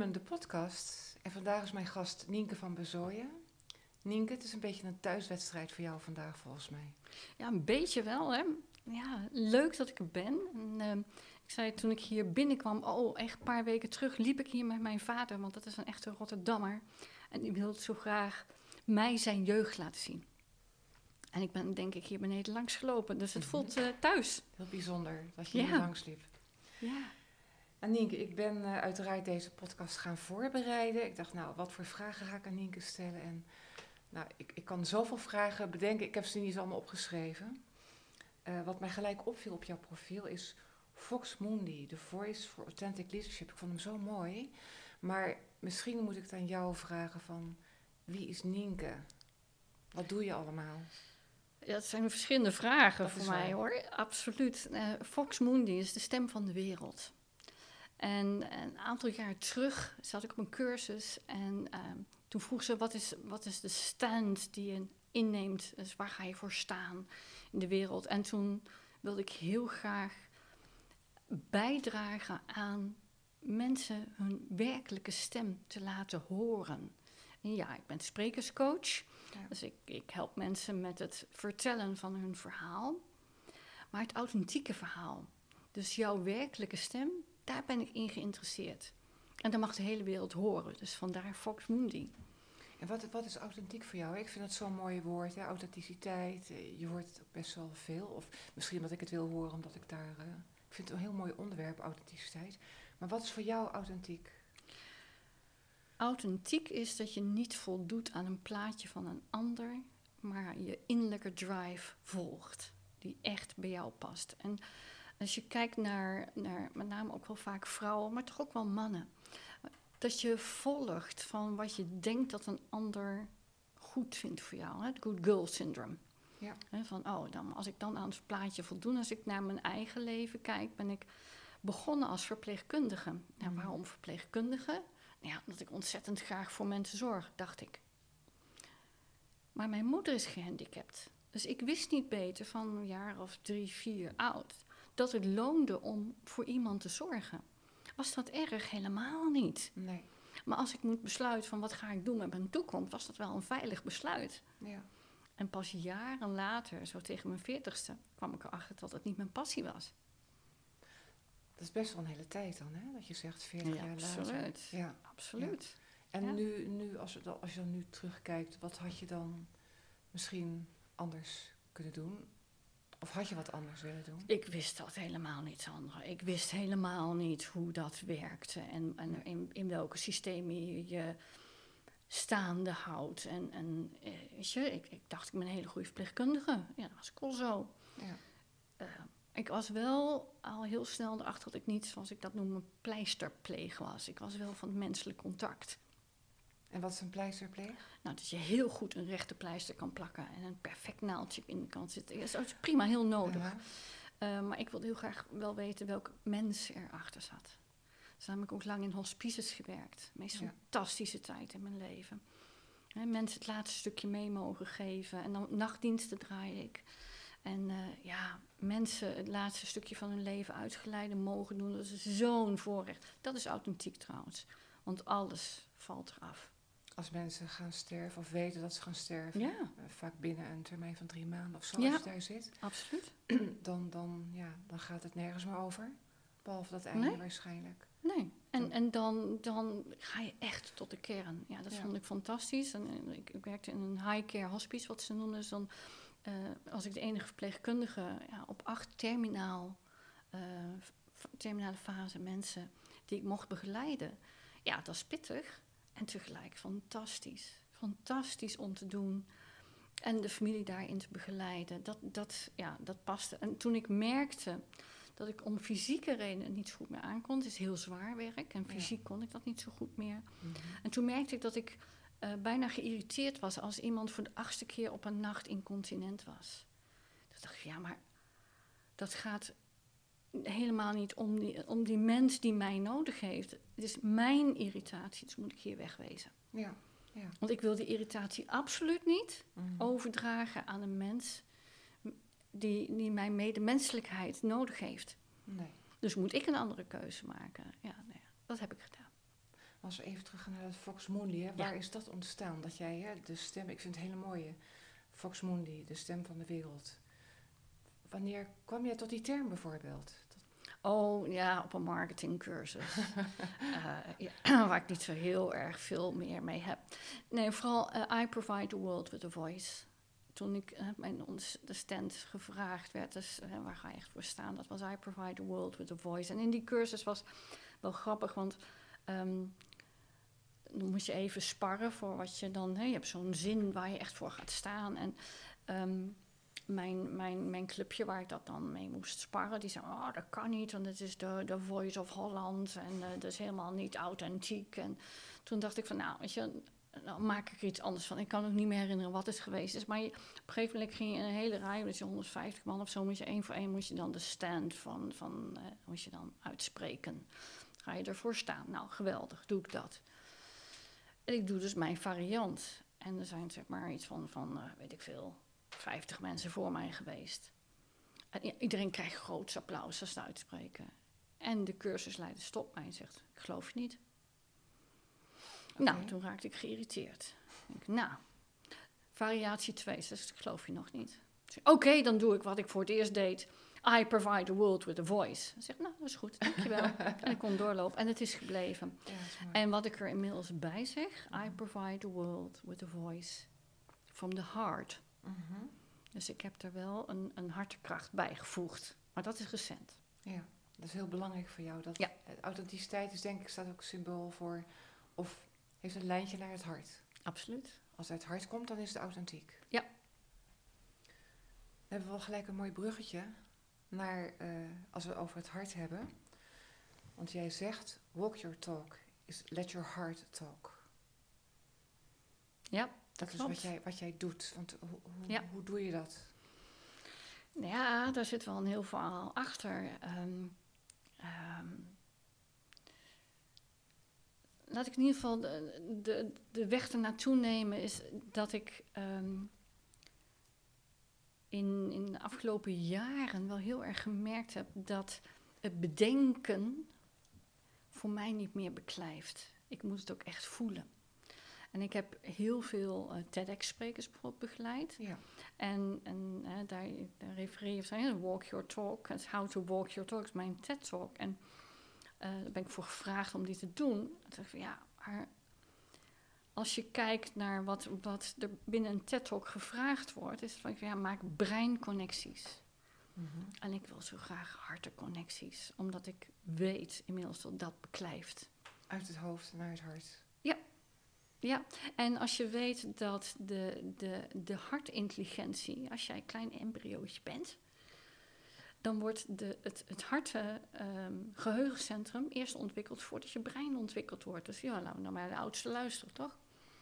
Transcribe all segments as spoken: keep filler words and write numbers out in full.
Human, de podcast. En vandaag is mijn gast Nienke van Bezooyen. Nienke, het is een beetje een thuiswedstrijd voor jou vandaag volgens mij. Ja, een beetje wel, hè. Ja, leuk dat ik er ben. En, uh, ik zei toen ik hier binnenkwam, oh, echt een paar weken terug liep ik hier met mijn vader, want dat is een echte Rotterdammer. En die wilde zo graag mij zijn jeugd laten zien. En ik ben denk ik hier beneden langs gelopen, dus het mm-hmm. voelt uh, thuis. Heel bijzonder dat je ja. hier langs liep. Ja. En Nienke, ik ben uh, uiteraard deze podcast gaan voorbereiden. Ik dacht, nou, wat voor vragen ga ik aan Nienke stellen? En nou, ik, ik kan zoveel vragen bedenken. Ik heb ze niet eens allemaal opgeschreven. Uh, wat mij gelijk opviel op jouw profiel is Vox Mundi, The Voice for Authentic Leadership. Ik vond hem zo mooi. Maar misschien moet ik het aan jou vragen van, wie is Nienke? Wat doe je allemaal? Ja, dat zijn verschillende vragen dat voor mij, waar. hoor. Absoluut. Uh, Vox Mundi is de stem van de wereld. En een aantal jaar terug zat ik op een cursus en uh, toen vroeg ze, wat is, wat is de stand die je inneemt? Dus waar ga je voor staan in de wereld? En toen wilde ik heel graag bijdragen aan mensen hun werkelijke stem te laten horen. En ja, ik ben sprekerscoach, ja. dus ik, ik help mensen met het vertellen van hun verhaal. Maar het authentieke verhaal, dus jouw werkelijke stem, daar ben ik in geïnteresseerd. En dat mag de hele wereld horen, dus vandaar Vox Mundi. En wat, wat is authentiek voor jou? Ik vind het zo'n mooi woord, hè? Authenticiteit. Je hoort het ook best wel veel. Of misschien dat ik het wil horen, omdat ik daar... Uh, ik vind het een heel mooi onderwerp, authenticiteit. Maar wat is voor jou authentiek? Authentiek is dat je niet voldoet aan een plaatje van een ander, maar je innerlijke drive volgt, die echt bij jou past. En als je kijkt naar, naar met name ook wel vaak vrouwen, maar toch ook wel mannen, dat je volgt van wat je denkt dat een ander goed vindt voor jou. Het good girl syndrome. Ja. He, van, oh, dan, als ik dan aan het plaatje voldoen, als ik naar mijn eigen leven kijk, ben ik begonnen als verpleegkundige. Mm. Nou, waarom verpleegkundige? Nou ja, omdat ik ontzettend graag voor mensen zorg, dacht ik. Maar mijn moeder is gehandicapt. Dus ik wist niet beter van een jaar of drie, vier oud, dat het loonde om voor iemand te zorgen. Was dat erg? Helemaal niet. Nee. Maar als ik moet besluiten van wat ga ik doen met mijn toekomst, was dat wel een veilig besluit. Ja. En pas jaren later, zo tegen mijn veertigste, kwam ik erachter dat het niet mijn passie was. Dat is best wel een hele tijd dan, hè? Dat je zegt veertig ja, jaar absoluut. later. Ja, absoluut. Ja. En ja. nu, nu als, je, als je dan nu terugkijkt, wat had je dan misschien anders kunnen doen? Of had je wat anders willen doen? Ik wist dat helemaal niet, Sandra. Ik wist helemaal niet hoe dat werkte en, en in, in welke systemen je je staande houdt. En, en weet je, ik, ik dacht, ik ben een hele goede verpleegkundige. Ja, dat was ik al zo. Ja. Uh, ik was wel al heel snel erachter dat ik niet, zoals ik dat noem, een pleisterpleeg was. Ik was wel van het menselijk contact. En wat is een pleisterpleeg? Nou, dat je heel goed een rechte pleister kan plakken en een perfect naaldje in de kant zitten. Dat is prima, heel nodig. Uh-huh. Uh, maar ik wilde heel graag wel weten welke mens erachter zat. Dus dan heb ik ook lang in hospices gewerkt. De meest ja. fantastische tijd in mijn leven. He, mensen het laatste stukje mee mogen geven. En dan nachtdiensten draaide ik. En uh, ja, mensen het laatste stukje van hun leven uitgeleide mogen doen. Dat is zo'n voorrecht. Dat is authentiek trouwens. Want alles valt eraf. Als mensen gaan sterven of weten dat ze gaan sterven, ja. uh, vaak binnen een termijn van drie maanden of zo, ja, als je daar zit, absoluut. dan, dan, ja, dan gaat het nergens meer over. Behalve dat einde nee. waarschijnlijk. Nee, en, en dan, dan ga je echt tot de kern. Ja, dat ja. vond ik fantastisch. En, en ik, ik werkte in een high-care hospice, wat ze noemen. Dus dan uh, was ik de enige verpleegkundige ja, op acht terminaal, uh, terminale fase mensen die ik mocht begeleiden. Ja, dat is pittig en tegelijk fantastisch. Fantastisch om te doen en de familie daarin te begeleiden. Dat, dat, ja, dat paste. En toen ik merkte dat ik om fysieke redenen niet zo goed meer aankon. Het is heel zwaar werk en fysiek ja. kon ik dat niet zo goed meer. Mm-hmm. En toen merkte ik dat ik uh, bijna geïrriteerd was als iemand voor de achtste keer op een nacht incontinent was. Toen dacht ik, ja, maar dat gaat helemaal niet om die, om die mens die mij nodig heeft. Het is mijn irritatie, dus moet ik hier wegwezen. Ja, ja. Want ik wil die irritatie absoluut niet mm-hmm. overdragen aan een mens Die, die mijn medemenselijkheid nodig heeft. Nee. Dus moet ik een andere keuze maken. Ja, nou ja, dat heb ik gedaan. Als we even terug gaan naar het Vox Mundi, hè, waar is dat ontstaan? Dat jij, hè, de stem, ik vind het een hele mooie, Vox Mundi, de stem van de wereld. Wanneer kwam jij tot die term bijvoorbeeld? Oh ja, op een marketingcursus. uh, ja, waar ik niet zo heel erg veel meer mee heb. Nee, vooral uh, I provide the world with a voice. Toen ik uh, mijn de stand gevraagd werd, dus uh, waar ga je echt voor staan? Dat was I provide the world with a voice. En in die cursus was wel grappig, want um, dan moest je even sparren voor wat je dan... Hè, je hebt zo'n zin waar je echt voor gaat staan. En um, mijn, mijn, mijn clubje waar ik dat dan mee moest sparren, die zei, oh, dat kan niet, want het is de, de Voice of Holland en uh, dat is helemaal niet authentiek. En toen dacht ik van, nou, weet je, nou maak ik er iets anders van. Ik kan ook niet meer herinneren wat het geweest is. Maar je, op een gegeven moment ging je in een hele rij, dus honderdvijftig man of zo, moest je één voor één moest je dan de stand van, van uh, moest je dan uitspreken. Ga je ervoor staan? Nou, geweldig, doe ik dat. En ik doe dus mijn variant. En er zijn zeg maar iets van, van uh, weet ik veel, vijftig mensen voor mij geweest. En iedereen krijgt groots applaus als ze uitspreken. En de cursusleider stopt mij en zegt, ik geloof je niet. Okay. Nou, toen raakte ik geïrriteerd. Ik denk, nou, variatie twee, dus ik geloof je nog niet. Oké, okay, dan doe ik wat ik voor het eerst deed. I provide the world with a voice. Ik zeg, nou, dat is goed, dankjewel. En ik kon doorlopen en het is gebleven. Ja, is en wat ik er inmiddels bij zeg, mm-hmm. I provide the world with a voice from the heart. Mm-hmm. Dus ik heb er wel een, een hartekracht bij gevoegd. Maar dat is recent. Ja, dat is heel belangrijk voor jou. Dat ja. Authenticiteit is denk ik, staat ook symbool voor, of heeft een lijntje naar het hart. Absoluut. Als het uit het hart komt, dan is het authentiek. Ja. Dan hebben we wel gelijk een mooi bruggetje naar, uh, als we over het hart hebben. Want jij zegt, walk your talk is let your heart talk. Ja, dat klopt. is wat jij, wat jij doet. Want ho, ho, ja. hoe doe je dat? Ja, daar zit wel een heel verhaal achter. Um, um, laat ik in ieder geval de, de, de weg ernaartoe nemen, is dat ik um, in, in de afgelopen jaren wel heel erg gemerkt heb dat het bedenken voor mij niet meer beklijft. Ik moet het ook echt voelen. En ik heb heel veel uh, TEDx-sprekers bijvoorbeeld begeleid. Ja. En, en uh, daar, daar refereer je van, walk your talk. It's how to walk your talk is mijn TED-talk. En uh, daar ben ik voor gevraagd om die te doen. Toen dacht ik van, ja, maar als je kijkt naar wat, wat er binnen een TED-talk gevraagd wordt, is het van, ja, maak breinconnecties. Mm-hmm. En ik wil zo graag harteconnecties, omdat ik weet inmiddels dat dat beklijft. Uit het hoofd naar het hart. Ja. Ja, en als je weet dat de, de, de hartintelligentie, als jij een klein embryootje bent, dan wordt de, het, het hartgeheugencentrum um, eerst ontwikkeld voordat je brein ontwikkeld wordt. Dus ja, laten we nou maar de oudste luisteren, toch?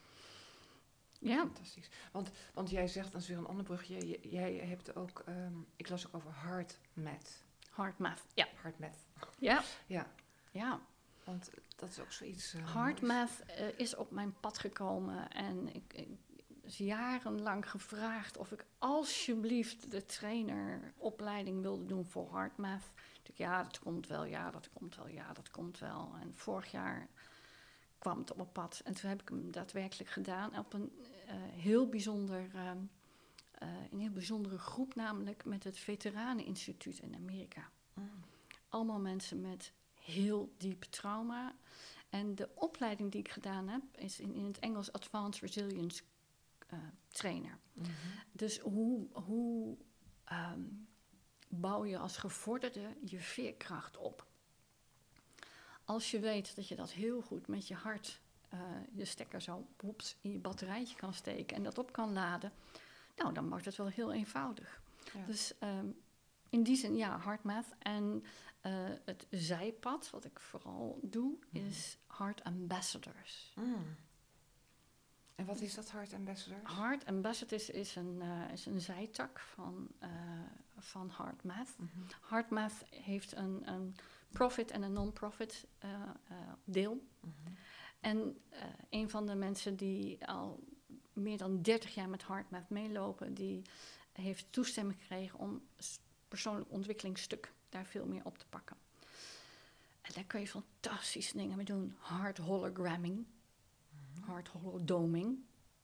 Ja. Fantastisch. Want, want jij zegt, dat is weer een ander brugje, jij, jij hebt ook, um, ik las ook over HeartMath. HeartMath, ja. HeartMath. Ja. Ja. Ja. Want dat is ook zoiets... Uh, HeartMath uh, is op mijn pad gekomen en ik, ik is jarenlang gevraagd of ik alsjeblieft de traineropleiding wilde doen voor HeartMath. Ik dacht, ja, dat komt wel, ja, dat komt wel, ja, dat komt wel. En vorig jaar kwam het op mijn pad en toen heb ik hem daadwerkelijk gedaan op een uh, heel bijzonder... Uh, uh, een heel bijzondere groep, namelijk met het Veteraneninstituut in Amerika. Mm. Allemaal mensen met heel diep trauma. En de opleiding die ik gedaan heb, is in, in het Engels Advanced Resilience uh, Trainer. Mm-hmm. Dus hoe, hoe um, bouw je als gevorderde je veerkracht op? Als je weet dat je dat heel goed met je hart, uh, je stekker zo poeps, in je batterijtje kan steken en dat op kan laden, nou, dan wordt het wel heel eenvoudig. Ja. Dus um, in die zin, ja, HeartMath. En uh, het zijpad, wat ik vooral doe, mm. is Heart Ambassadors. Mm. En wat is dat, Heart Ambassadors? Heart Ambassadors is een, uh, is een zijtak van, uh, van HeartMath. Mm-hmm. HeartMath heeft een, een profit en een non-profit uh, uh, deel. Mm-hmm. En uh, een van de mensen die al meer dan dertig jaar met HeartMath meelopen, die heeft toestemming gekregen om persoonlijk ontwikkelingsstuk daar veel meer op te pakken. En daar kun je fantastische dingen mee doen. Heart hologramming. Heart holodoming.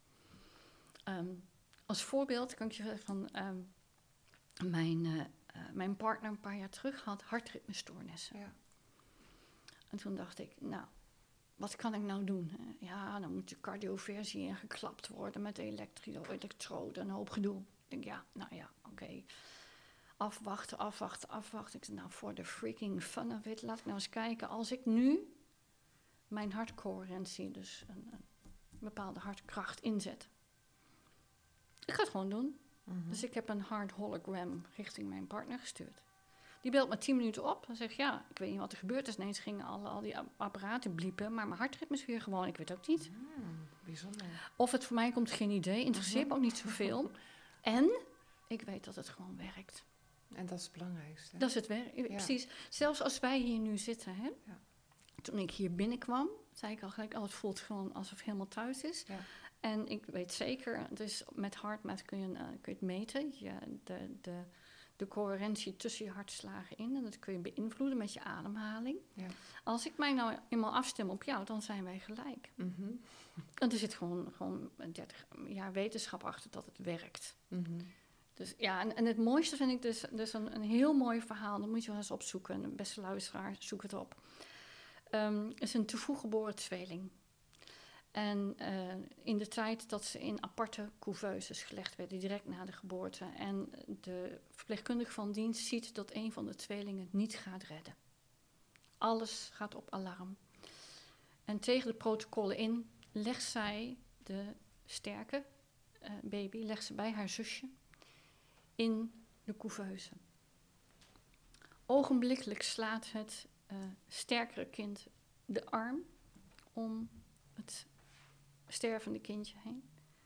Um, als voorbeeld kan ik je zeggen van... Um, mijn, uh, uh, mijn partner een paar jaar terug had hartritmestoornissen. Ja. En toen dacht ik, nou, wat kan ik nou doen? Ja, dan moet de cardioversie ingeklapt worden met elektroden en een hoop gedoe. Ik denk, ja, nou ja, oké. Okay. Afwachten, afwachten, afwachten. Ik zei, nou, voor de freaking fun of it, laat ik nou eens kijken. Als ik nu mijn hartcoherentie, dus een, een bepaalde hartkracht inzet. Ik ga het gewoon doen. Mm-hmm. Dus ik heb een heart hologram richting mijn partner gestuurd. Die belt me tien minuten op en zegt, ja, ik weet niet wat er gebeurd is. Ineens gingen alle, al die apparaten bliepen, maar mijn hartritme is weer gewoon, ik weet ook niet. Mm, bijzonder. Of het voor mij komt, geen idee, interesseert me ook niet zoveel. En ik weet dat het gewoon werkt. En dat is het belangrijkste. Dat is het werk, ja. Precies. Zelfs als wij hier nu zitten, hè. Ja. Toen ik hier binnenkwam, zei ik al gelijk, oh, het voelt gewoon alsof het helemaal thuis is. Ja. En ik weet zeker, dus met HeartMath kun je, uh, kun je het meten, je, de, de, de coherentie tussen je hartslagen in. En dat kun je beïnvloeden met je ademhaling. Ja. Als ik mij nou eenmaal afstem op jou, dan zijn wij gelijk. Mm-hmm. En er zit gewoon, gewoon dertig jaar wetenschap achter dat het werkt. Mm-hmm. Dus ja, en, en het mooiste vind ik dus, dus een, een heel mooi verhaal. Dat moet je wel eens opzoeken. En beste luisteraar, zoek het op. Um, het is een te vroeg geboren tweeling. En uh, in de tijd dat ze in aparte couveuses gelegd werden, direct na de geboorte. En de verpleegkundige van dienst ziet dat een van de tweelingen het niet gaat redden. Alles gaat op alarm. En tegen de protocollen in legt zij de sterke uh, baby, legt ze bij haar zusje in de couveuse. Ogenblikkelijk slaat het uh, sterkere kind de arm om het stervende kindje heen.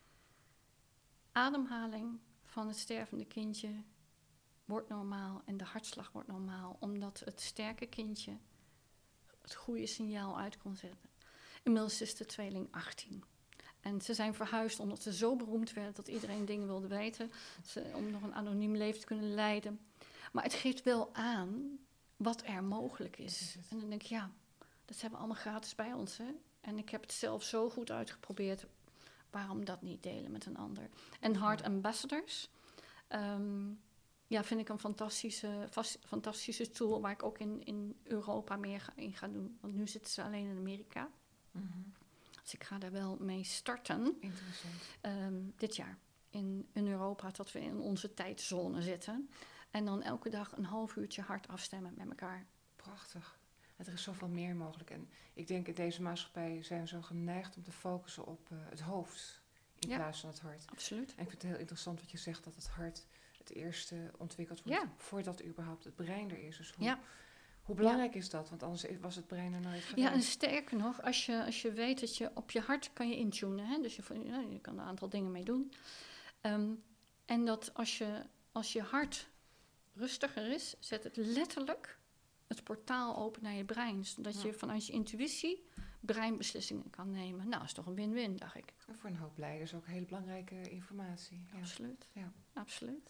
Ademhaling van het stervende kindje wordt normaal en de hartslag wordt normaal, omdat het sterke kindje het goede signaal uit kon zetten. Inmiddels is de tweeling achttien. En ze zijn verhuisd omdat ze zo beroemd werden dat iedereen dingen wilde weten, ze, om nog een anoniem leven te kunnen leiden. Maar het geeft wel aan wat er mogelijk is. En dan denk ik, ja, dat hebben we allemaal gratis bij ons, hè? En ik heb het zelf zo goed uitgeprobeerd. Waarom dat niet delen met een ander? En Heart Ambassadors, um, ja, vind ik een fantastische, vast, fantastische tool waar ik ook in, in Europa meer ga, in ga doen. Want nu zitten ze alleen in Amerika. Mm-hmm. Dus ik ga daar wel mee starten. Interessant. Um, dit jaar in, in Europa, dat we in onze tijdzone zitten. En dan elke dag een half uurtje hard afstemmen met elkaar. Prachtig. Er is zoveel meer mogelijk. En ik denk in deze maatschappij zijn we zo geneigd om te focussen op uh, het hoofd in ja, plaats van het hart. Absoluut. En ik vind het heel interessant wat je zegt, dat het hart het eerste ontwikkeld wordt, ja, voordat überhaupt het brein er is. Dus hoe, ja, hoe belangrijk ja, is dat? Want anders was het brein er nooit geweest. Ja, en sterker nog, als je, als je weet dat je op je hart kan je intunen. Hè? Dus je, ja, je kan er een aantal dingen mee doen. Um, en dat als je, als je hart rustiger is, zet het letterlijk het portaal open naar je brein. Zodat ja, je vanuit je intuïtie breinbeslissingen kan nemen. Nou, dat is toch een win-win, dacht ik. En voor een hoop leiders ook hele belangrijke informatie. Ja. Absoluut. Ja. Absoluut.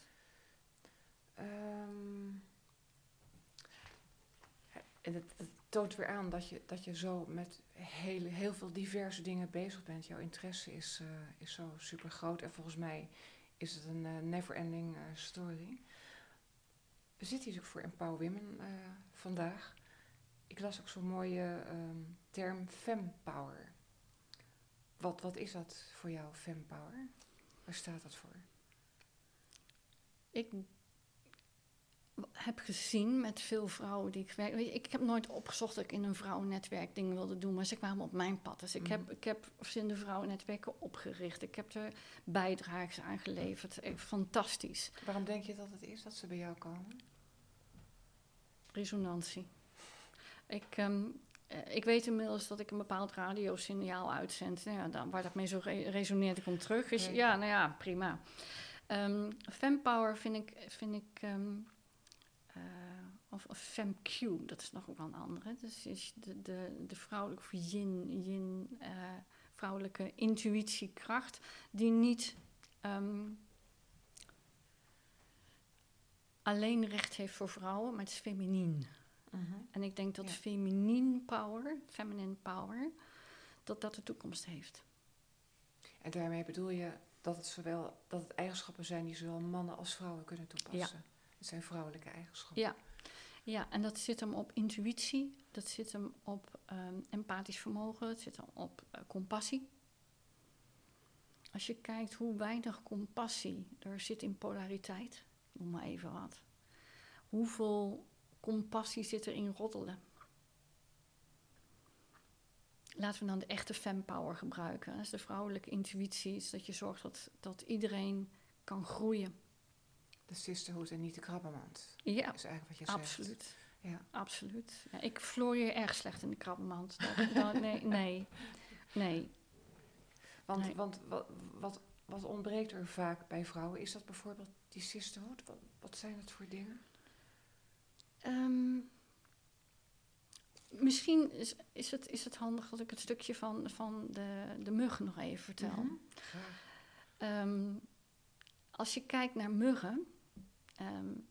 Um, en het, het toont weer aan dat je, dat je zo met hele, heel veel diverse dingen bezig bent. Jouw interesse is, uh, is zo super groot. En volgens mij is het een uh, never-ending uh, story. We zitten hier ook voor Empower Women uh, vandaag. Ik las ook zo'n mooie um, term fempower. Wat, wat is dat voor jou, fempower? Waar staat dat voor? Ik heb gezien met veel vrouwen die ik werk. Weet je, ik heb nooit opgezocht dat ik in een vrouwennetwerk dingen wilde doen, maar ze kwamen op mijn pad. Dus ik, mm. heb, ik heb verschillende vrouwennetwerken opgericht. Ik heb er bijdrages aan geleverd. Echt fantastisch. Waarom denk je dat het is dat ze bij jou komen? Resonantie. Ik, um, ik weet inmiddels dat ik een bepaald radiosignaal uitzend. Nou ja, dan, waar dat mee zo re- resoneert, ik kom terug. Is, ja, nou ja, prima. Um, fempower vind ik, vind ik um, uh, of, of femq, dat is nog wel een andere. Dus is de, de, de vrouwelijke yin, yin uh, vrouwelijke intuïtiekracht, die niet um, alleen recht heeft voor vrouwen, maar het is feminien. Mm-hmm. En ik denk dat Ja. feminine power, feminine power, dat dat de toekomst heeft. En daarmee bedoel je dat het zowel dat het eigenschappen zijn die zowel mannen als vrouwen kunnen toepassen. Het zijn vrouwelijke eigenschappen. Ja. Ja, en dat zit hem op intuïtie, dat zit hem op um, empathisch vermogen, het zit hem op uh, compassie. Als je kijkt hoe weinig compassie er zit in polariteit, noem maar even wat. Hoeveel compassie zit er in roddelen? Laten we dan de echte fempower gebruiken. Dat is de vrouwelijke intuïtie, is dat je zorgt dat, dat iedereen kan groeien. De sisterhood en niet de krabbenmand. Ja, is eigenlijk wat je zegt. absoluut. Ja. Absoluut. Ja, ik floreer erg slecht in de krabbenmand. Dat, dat, nee, nee, nee. Want, Nee. want wat, wat, wat ontbreekt er vaak bij vrouwen? Is dat bijvoorbeeld die sisterhood? Wat, wat zijn dat voor dingen? Um, misschien is, is, het, is het handig dat ik het stukje van, van de, de muggen nog even vertel. Mm-hmm. Um, als je kijkt naar muggen... Um,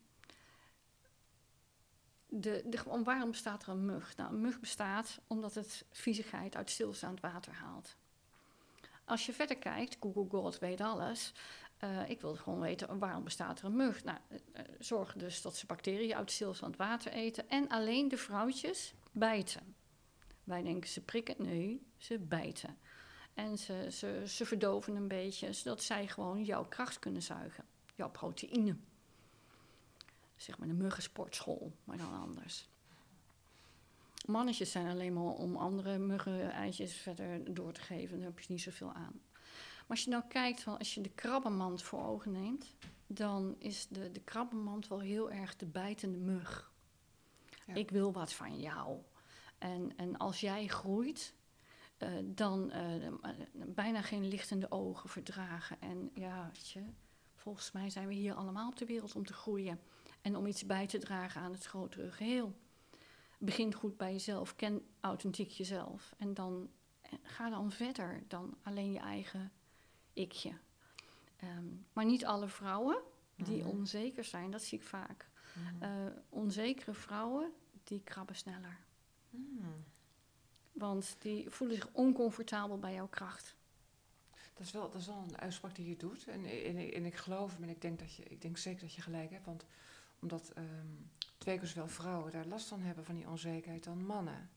de, de, waarom bestaat er een mug? Nou, een mug bestaat omdat het viezigheid uit stilstaand water haalt. Als je verder kijkt, Google God weet alles. Uh, ik wil gewoon weten, waarom bestaat er een mug? Nou, uh, zorg dus dat ze bacteriën uit stilstaand water eten. En alleen de vrouwtjes bijten. Wij denken ze prikken. Nee, ze bijten. En ze, ze, ze verdoven een beetje, zodat zij gewoon jouw kracht kunnen zuigen. Jouw proteïne. Zeg maar de muggensportschool, maar dan anders. Mannetjes zijn alleen maar om andere muggen-eitjes verder door te geven. Daar heb je niet zoveel aan. Maar als je nou kijkt, van, als je de krabbenmand voor ogen neemt... dan is de, de krabbenmand wel heel erg de bijtende mug. Ja. Ik wil wat van jou. En, en als jij groeit, uh, dan uh, bijna geen lichtende ogen verdragen. En ja, weet je, volgens mij zijn we hier allemaal op de wereld om te groeien... en om iets bij te dragen aan het grotere geheel. Begin goed bij jezelf, ken authentiek jezelf. En dan ga dan verder dan alleen je eigen ikje. Um, maar niet alle vrouwen die mm-hmm. onzeker zijn, dat zie ik vaak. Mm-hmm. Uh, onzekere vrouwen, die krabben sneller. Mm. Want die voelen zich oncomfortabel bij jouw kracht. Dat is wel, dat is wel een uitspraak die je doet. En, en, en ik geloof hem en ik denk, dat je, ik denk zeker dat je gelijk hebt. Want omdat um, twee keer zoveel vrouwen daar last van hebben van die onzekerheid dan mannen.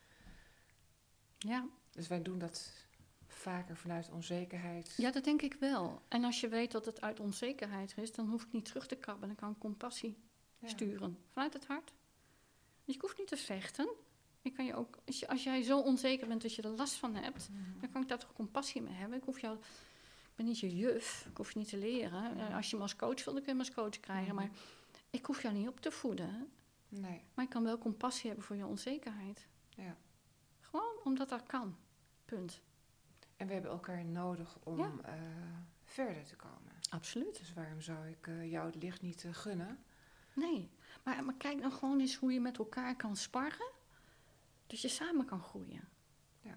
Ja. Dus wij doen dat vaker vanuit onzekerheid. Ja, dat denk ik wel. En als je weet dat het uit onzekerheid is, dan hoef ik niet terug te krabben. Dan kan ik compassie ja. sturen vanuit het hart. Dus je hoeft niet te vechten. Ik kan je ook, als, je, als jij zo onzeker bent dat je er last van hebt, mm-hmm. dan kan ik daar toch compassie mee hebben. Ik hoef jou, ik ben niet je juf, ik hoef je niet te leren. Mm-hmm. Als je me als coach wil, dan kun je me als coach krijgen. Mm-hmm. Maar ik hoef jou niet op te voeden. Nee. Maar ik kan wel compassie hebben voor je onzekerheid. Ja. Gewoon omdat dat kan. Punt. En we hebben elkaar nodig om ja. uh, verder te komen. Absoluut. Dus waarom zou ik uh, jou het licht niet uh, gunnen? Nee, maar, maar kijk nou gewoon eens hoe je met elkaar kan sparren. Dat je samen kan groeien. Ja.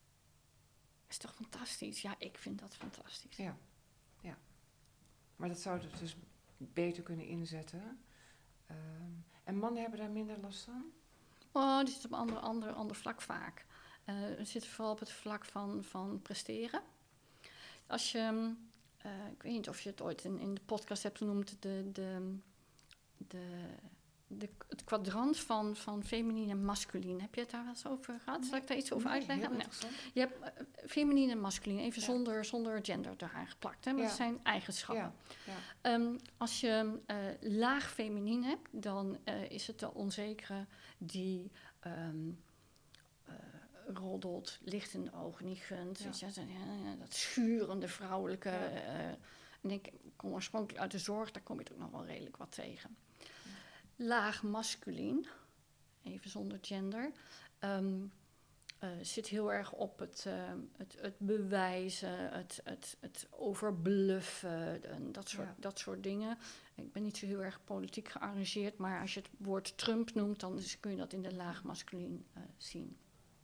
Is toch fantastisch? Ja, ik vind dat fantastisch. Ja, ja. Maar dat zouden we dus beter kunnen inzetten. Um, en mannen hebben daar minder last van? Oh, die zitten op een ander, ander, ander vlak vaak. Uh, we zitten vooral op het vlak van, van presteren. Als je, uh, ik weet niet of je het ooit in, in de podcast hebt genoemd, de, de, de, de, het kwadrant van, van feminien en masculien. Heb je het daar wel eens over gehad? Nee. Zal ik daar iets over nee, uitleggen? Heel nee. Je hebt uh, feminien en masculien, even ja. zonder, zonder gender eraan geplakt. Hè? Maar ja. dat zijn eigenschappen. Ja. Ja. Um, als je uh, laag feminien hebt, dan uh, is het de onzekere die Um, uh, roddelt, licht in de ogen niet gunt. Ja. Ja, dat schurende vrouwelijke. Ja. Uh, en ik kom oorspronkelijk uit de zorg, daar kom je ook nog wel redelijk wat tegen. Ja. Laag masculien, even zonder gender, um, uh, zit heel erg op het, uh, het, het bewijzen, het, het, het overbluffen en dat soort, ja. dat soort dingen. Ik ben niet zo heel erg politiek gearrangeerd, maar als je het woord Trump noemt, dan kun je dat in de laag masculien uh, zien.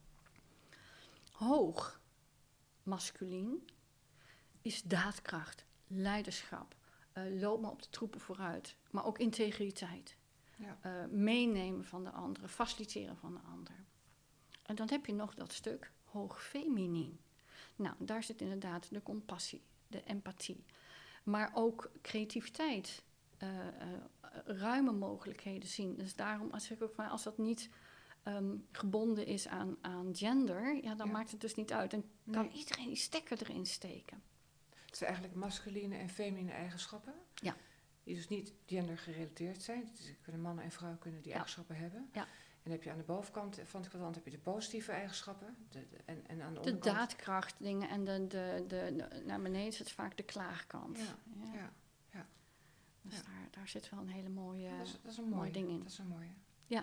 Hoog masculien is daadkracht, leiderschap, uh, loop maar op de troepen vooruit, maar ook integriteit. Ja. uh, meenemen van de ander, faciliteren van de ander. En dan heb je nog dat stuk hoog feminien. Nou, daar zit inderdaad de compassie, de empathie. Maar ook creativiteit, uh, uh, ruime mogelijkheden zien. Dus daarom als ik ook van, als dat niet um, gebonden is aan, aan gender, ja, dan ja. maakt het dus niet uit. En kan nee. iedereen die stekker erin steken. Het zijn eigenlijk masculine en feminine eigenschappen. Ja. Die dus niet gendergerelateerd zijn. Dus kunnen mannen en vrouwen kunnen die ja. eigenschappen hebben. Ja. En heb je aan de bovenkant van het kwadrant heb je de positieve eigenschappen. De, de, en, en aan de, de onderkant... daadkracht dingen en de, de, de, de, naar beneden is het vaak de klaagkant. Ja, ja. ja, ja. Dus ja. Daar, daar zit wel een hele mooie, ja, dat is, dat is een mooi mooie ding in. Dat is een mooie. Ja.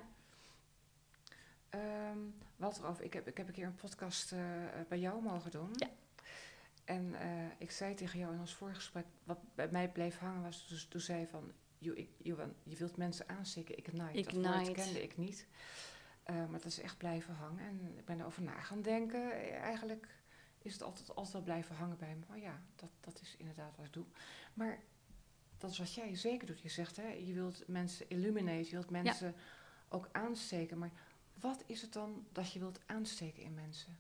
Um, wat erover, ik heb, ik heb een keer een podcast uh, bij jou mogen doen. Ja. En uh, ik zei tegen jou in ons voorgesprek, wat bij mij bleef hangen was, dus toen zei je van, je, je, je wilt mensen aansteken, ignite. Ignite. Dat woord kende ik niet. Uh, maar dat is echt blijven hangen. En ik ben erover na gaan denken. Eigenlijk is het altijd, altijd wel blijven hangen bij me. Oh ja, dat, dat is inderdaad wat ik doe. Maar dat is wat jij zeker doet. Je zegt, hè, je wilt mensen illuminate, je wilt mensen ja. ook aansteken. Maar wat is het dan dat je wilt aansteken in mensen?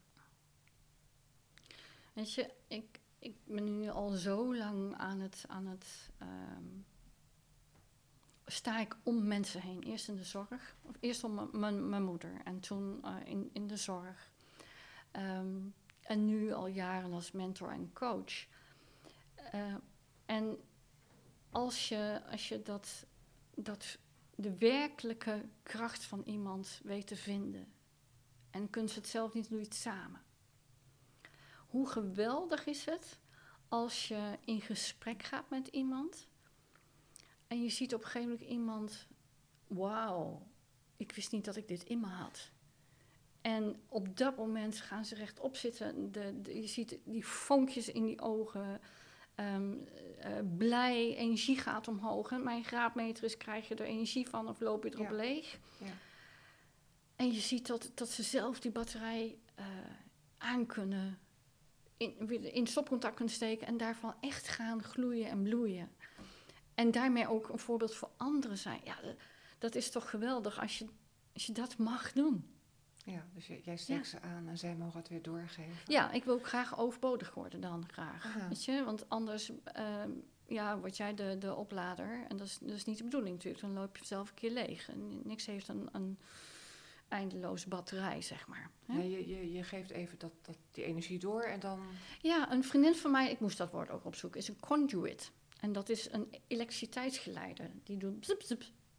Weet je, ik, ik ben nu al zo lang aan het... Aan het um, sta ik om mensen heen. Eerst in de zorg. Of eerst om mijn moeder. En toen uh, in, in de zorg. Um, en nu al jaren als mentor en coach. Uh, en als je, als je dat, dat de werkelijke kracht van iemand weet te vinden. En kunt ze het zelf niet, doe je het samen. Hoe geweldig is het als je in gesprek gaat met iemand... En je ziet op een gegeven moment iemand... Wauw, ik wist niet dat ik dit in me had. En op dat moment gaan ze rechtop zitten. De, de, je ziet die vonkjes in die ogen. Um, uh, blij, energie gaat omhoog. En mijn graadmeter is, krijg je er energie van of loop je erop ja. leeg? Ja. En je ziet dat, dat ze zelf die batterij uh, aan kunnen... In, in stopcontact kunnen steken en daarvan echt gaan gloeien en bloeien. En daarmee ook een voorbeeld voor anderen zijn. Ja, dat, dat is toch geweldig als je, als je dat mag doen. Ja, dus j- jij steekt ja. ze aan en zij mogen het weer doorgeven. Ja, ik wil ook graag overbodig worden dan graag. Aha. Weet je, want anders uh, ja, word jij de, de oplader. En dat is, dat is niet de bedoeling natuurlijk. Dan loop je zelf een keer leeg. En niks heeft een, een eindeloze batterij, zeg maar. Ja, je, je, je geeft even dat, dat, die energie door en dan... Ja, een vriendin van mij, ik moest dat woord ook opzoeken, is een conduit. En dat is een elektriciteitsgeleider. Die doet bzip, bzip.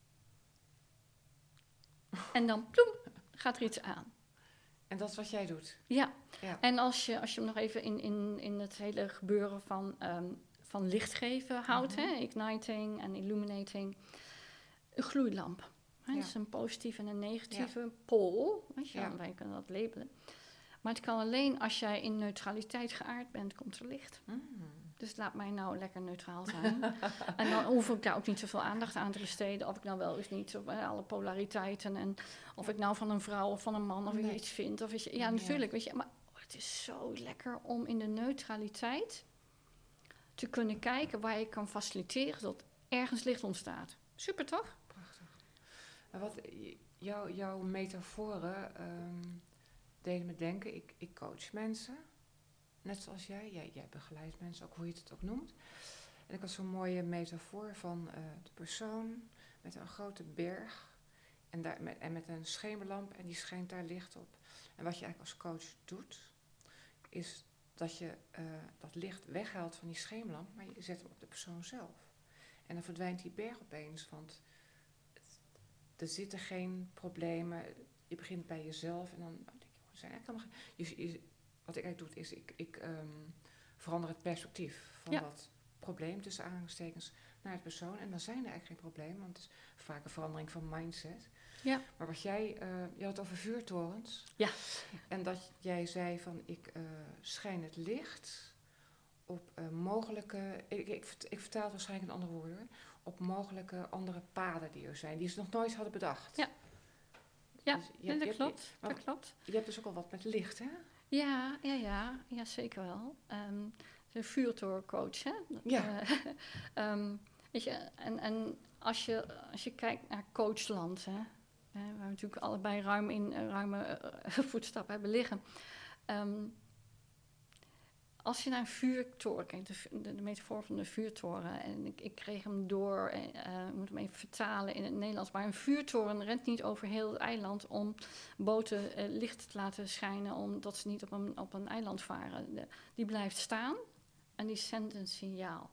En dan ploem, gaat er iets aan. En dat is wat jij doet? Ja. ja. En als je, als je hem nog even in, in, in het hele gebeuren van, um, van licht geven houdt, uh-huh. hè, igniting en illuminating, een gloeilamp. Hè, ja. Dat is een positieve en een negatieve ja. pol. Weet je, ja. wij kunnen dat labelen. Maar het kan alleen als jij in neutraliteit geaard bent, komt er licht. Mm. Dus laat mij nou lekker neutraal zijn. En dan hoef ik daar ook niet zoveel aandacht aan te besteden. Of ik nou wel of niet, of uh, alle polariteiten. En of ik nou van een vrouw of van een man of nee. ik iets vind. Of je, ja, natuurlijk. Weet je, maar oh, het is zo lekker om in de neutraliteit te kunnen kijken waar je kan faciliteren dat ergens licht ontstaat. Super, toch? Prachtig. En wat jou, jouw metaforen um, deden me denken. Ik, ik coach mensen. Net zoals jij. jij. Jij begeleidt mensen, ook hoe je het ook noemt. En ik had zo'n mooie metafoor van uh, de persoon met een grote berg. En, daar, met, en met een schemerlamp en die schijnt daar licht op. En wat je eigenlijk als coach doet, is dat je uh, dat licht weghaalt van die schemerlamp, maar je zet hem op de persoon zelf. En dan verdwijnt die berg opeens, want het, er zitten geen problemen. Je begint bij jezelf en dan denk je, oh, er zijn eigenlijk helemaal geen... Je, je, wat ik eigenlijk doe, is ik, ik um, verander het perspectief van ja. dat probleem tussen aanhalingstekens naar het persoon. En dan zijn er eigenlijk geen problemen, want het is vaak een verandering van mindset. Ja. Maar wat jij, uh, je had het over vuurtorens. Ja. En dat jij zei van, ik uh, schijn het licht op uh, mogelijke, ik, ik, ik vertaal het waarschijnlijk in andere woorden, op mogelijke andere paden die er zijn, die ze nog nooit hadden bedacht. Ja, ja dus je, nee, dat je, klopt. Je, dat klopt. Je hebt dus ook al wat met licht, hè? Ja, ja, ja, ja zeker wel. Um, de vuurtorencoach, hè? Ja. Uh, um, weet je, en, en als je, als je kijkt naar coachland, hè, hè, waar we natuurlijk allebei ruim in uh, ruime uh, voetstappen hebben liggen. Um, als je naar een vuurtoren kijkt, de, de, de metafoor van de vuurtoren, en ik, ik kreeg hem door, uh, ik moet hem even vertalen in het Nederlands, maar een vuurtoren rent niet over heel het eiland om boten uh, licht te laten schijnen, omdat ze niet op een, op een eiland varen. De, die blijft staan en die zendt een signaal.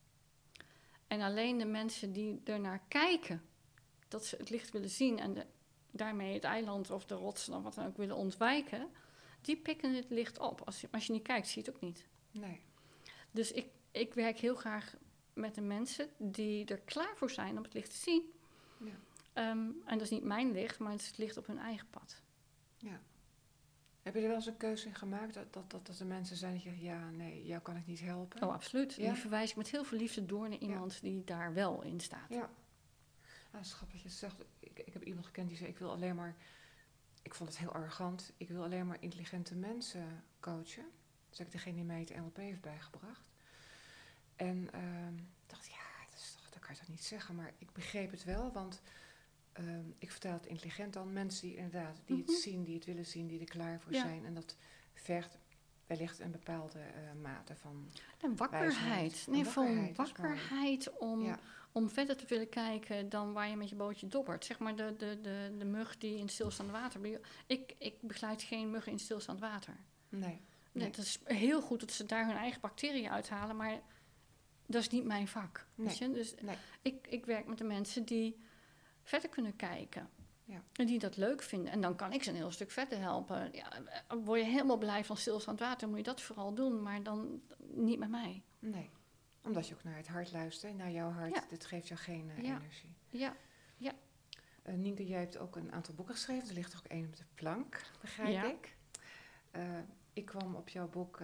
En alleen de mensen die ernaar kijken, dat ze het licht willen zien en de, daarmee het eiland of de rotsen of wat dan ook willen ontwijken, die pikken het licht op. Als je, als je niet kijkt, zie je het ook niet. Nee. Dus ik, ik werk heel graag met de mensen die er klaar voor zijn om het licht te zien. Ja. Um, en dat is niet mijn licht, maar het is het licht op hun eigen pad. Ja. Heb je er wel eens een keuze in gemaakt dat, dat, dat, dat er mensen zijn die zeggen, ja, nee, jou kan ik niet helpen? Oh, absoluut. Ja? Die verwijs ik met heel veel liefde door naar iemand ja. die daar wel in staat. Ja. Nou, schat wat je zegt. Ik, ik heb iemand gekend die zei, ik wil alleen maar... Ik vond het heel arrogant. Ik wil alleen maar intelligente mensen coachen. Dat is ook degene die mij het N L P heeft bijgebracht. En ik uh, dacht, ja, dat, is toch, dat kan je toch niet zeggen. Maar ik begreep het wel, want uh, ik vertel het intelligent aan mensen die inderdaad die mm-hmm. het zien, die het willen zien, die er klaar voor ja. zijn. En dat vergt wellicht een bepaalde uh, mate van en wakkerheid. Nee, van wakkerheid om, ja. om verder te willen kijken dan waar je met je bootje dobbert. Zeg maar de, de, de, de mug die in stilstaand water... Ik, ik begeleid geen muggen in stilstaand water. Nee. nee. nee. Het is heel goed dat ze daar hun eigen bacteriën uithalen, maar dat is niet mijn vak. Nee. Weet je? Dus nee. ik, ik werk met de mensen die verder kunnen kijken. Ja. En die dat leuk vinden. En dan kan ik ze een heel stuk verder helpen. Ja, word je helemaal blij van stilstaand water, moet je dat vooral doen. Maar dan niet met mij. Nee, omdat je ook naar het hart luistert. Naar jouw hart. Ja. Dit geeft jou geen uh, ja. energie. Ja, ja. Uh, Nienke, jij hebt ook een aantal boeken geschreven. Er ligt ook één op de plank, begrijp ja. ik. Uh, ik kwam op jouw boek... Uh,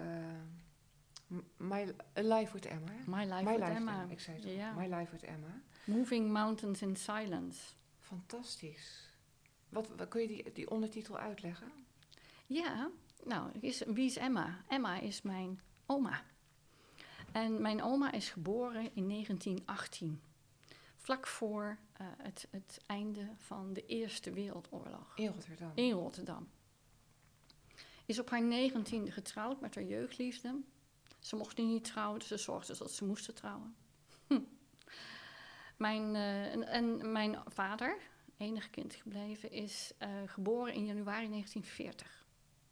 My A Life with Emma. My Life, My with, life Emma. with Emma. Ik zei het ja. ook. My Life with Emma. Moving Mountains in Silence. Fantastisch. Wat, wat kun je die, die ondertitel uitleggen? Ja, nou, is, wie is Emma? Emma is mijn oma. En mijn oma is geboren in negentien achttien. Vlak voor uh, het, het einde van de Eerste Wereldoorlog. In Rotterdam. In Rotterdam. Is op haar negentiende getrouwd met haar jeugdliefde. Ze mocht nu niet trouwen, dus ze zorgde dat ze moesten trouwen. Hm. Mijn, uh, en, en mijn vader, enige kind gebleven, is uh, geboren in januari negentien veertig.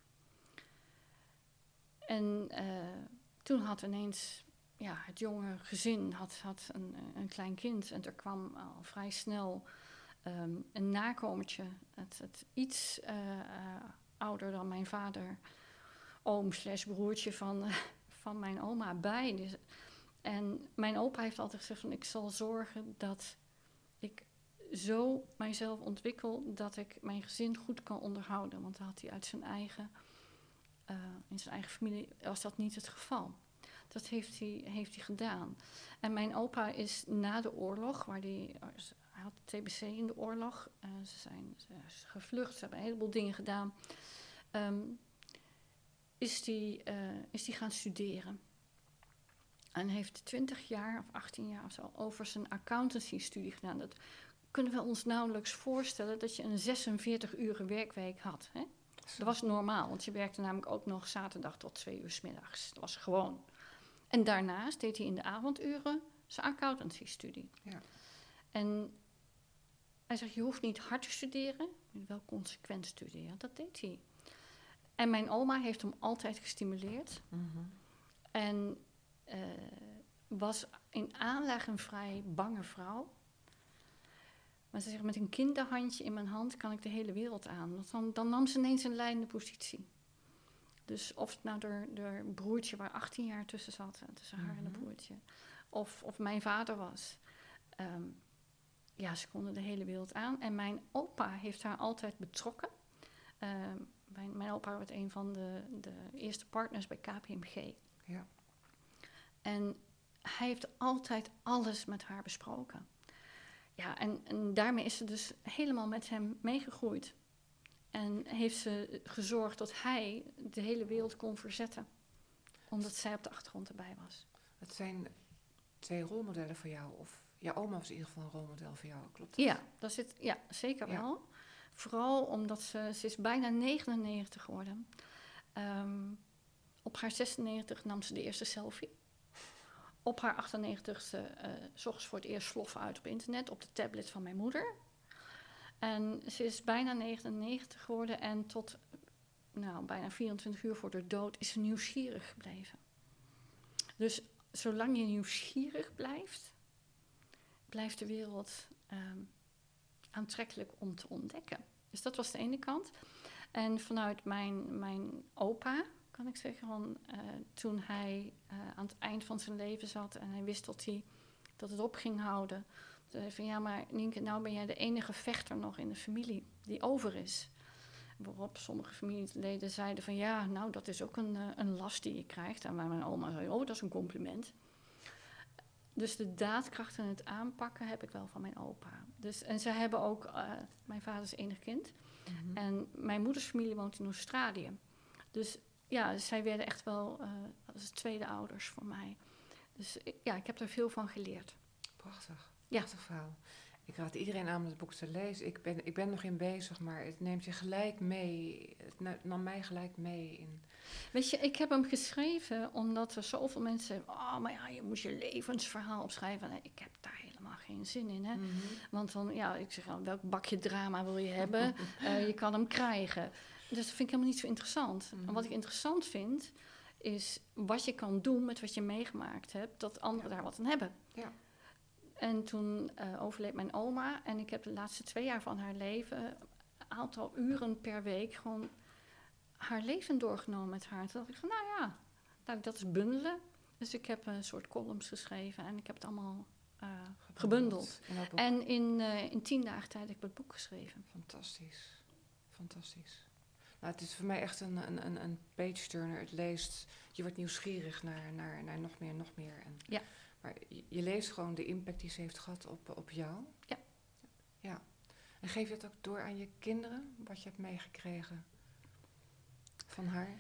En uh, toen had ineens ja, het jonge gezin had, had een, een klein kind. En er kwam al vrij snel um, een nakomertje, het, het iets uh, uh, ouder dan mijn vader, oom slash broertje van, uh, van mijn oma bij. Dus, en mijn opa heeft altijd gezegd van, ik zal zorgen dat ik zo mijzelf ontwikkel dat ik mijn gezin goed kan onderhouden. Want dat had hij uit zijn eigen, uh, in zijn eigen familie was dat niet het geval. Dat heeft hij, heeft hij gedaan. En mijn opa is na de oorlog, waar die, hij had T B C in de oorlog. Uh, ze zijn ze is gevlucht, ze hebben een heleboel dingen gedaan. Um, is die, uh, is die gaan studeren. En heeft twintig jaar of achttien jaar of zo over zijn accountancy-studie gedaan. Dat kunnen we ons nauwelijks voorstellen dat je een zesenveertig uren werkweek had. Hè? Dat was normaal, want je werkte namelijk ook nog zaterdag tot twee uur 's middags. Dat was gewoon. En daarnaast deed hij in de avonduren zijn accountancy-studie. Ja. En hij zegt, je hoeft niet hard te studeren, je moet wel consequent studeren. Dat deed hij. En mijn oma heeft hem altijd gestimuleerd. Mm-hmm. En uh, was in aanleg een vrij bange vrouw. Maar ze zegt, met een kinderhandje in mijn hand kan ik de hele wereld aan. Want dan, dan nam ze ineens een leidende positie. Dus of het nou door, door broertje waar achttien jaar tussen zat, tussen haar mm-hmm. en een broertje, of, of mijn vader was. Um, ja, ze konden de hele wereld aan. En mijn opa heeft haar altijd betrokken. Um, mijn, mijn opa werd een van de, de eerste partners bij K P M G. Ja. En hij heeft altijd alles met haar besproken. Ja, en, en daarmee is ze dus helemaal met hem meegegroeid. En heeft ze gezorgd dat hij de hele wereld kon verzetten. Omdat zij op de achtergrond erbij was. Het zijn twee rolmodellen voor jou? Of jouw oma was in ieder geval een rolmodel voor jou, klopt dat? Ja, dat zit, ja zeker Ja. wel. Vooral omdat ze, ze is bijna negenennegentig geworden. Um, op haar zesennegentig nam ze de eerste selfie. Op haar achtennegentigste uh, zocht ze voor het eerst sloffen uit op internet, op de tablet van mijn moeder. En ze is bijna negenennegentig geworden en tot nou, bijna vierentwintig uur voor de dood is ze nieuwsgierig gebleven. Dus zolang je nieuwsgierig blijft, blijft de wereld um, aantrekkelijk om te ontdekken. Dus dat was de ene kant. En vanuit mijn, mijn opa, kan ik zeggen, van, uh, toen hij uh, aan het eind van zijn leven zat en hij wist dat, hij, dat het op ging houden. Toen zei hij van, ja, maar Nienke, nou ben jij de enige vechter nog in de familie die over is. Waarop sommige familieleden zeiden van, ja, nou, dat is ook een, uh, een last die je krijgt. En mijn oma zei, oh, dat is een compliment. Dus de daadkracht en het aanpakken heb ik wel van mijn opa. Dus, en ze hebben ook, uh, mijn vader is enig kind. Mm-hmm. En mijn moeders familie woont in Australië. Dus ja, zij werden echt wel uh, als tweede ouders voor mij. Dus ja, ik heb er veel van geleerd. Prachtig, prachtig ja. verhaal. Ik raad iedereen aan om het boek te lezen. Ik ben, ik ben nog in bezig, maar het neemt je gelijk mee. Het nam mij gelijk mee in. Weet je, ik heb hem geschreven omdat er zoveel mensen zeggen, oh, maar ja, je moet je levensverhaal opschrijven. Nee, ik heb daar helemaal geen zin in, hè. Mm-hmm. Want dan, ja, ik zeg, welk bakje drama wil je hebben? uh, je kan hem krijgen. Dus dat vind ik helemaal niet zo interessant. Mm-hmm. En wat ik interessant vind, is wat je kan doen met wat je meegemaakt hebt, dat anderen ja. daar wat aan hebben. Ja. En toen uh, overleed mijn oma en ik heb de laatste twee jaar van haar leven een aantal uren per week gewoon haar leven doorgenomen met haar. Toen dacht ik van, nou ja, nou, dat is bundelen. Dus ik heb een soort columns geschreven en ik heb het allemaal uh, gebundeld. gebundeld. En in, uh, in tien dagen tijd heb ik het boek geschreven. Fantastisch, fantastisch. Nou, het is voor mij echt een, een, een, een page-turner. Het leest, je wordt nieuwsgierig naar, naar, naar nog meer, nog meer. En, ja. Maar je, je leest gewoon de impact die ze heeft gehad op, op jou. Ja. Ja. En geef je het ook door aan je kinderen, wat je hebt meegekregen van haar?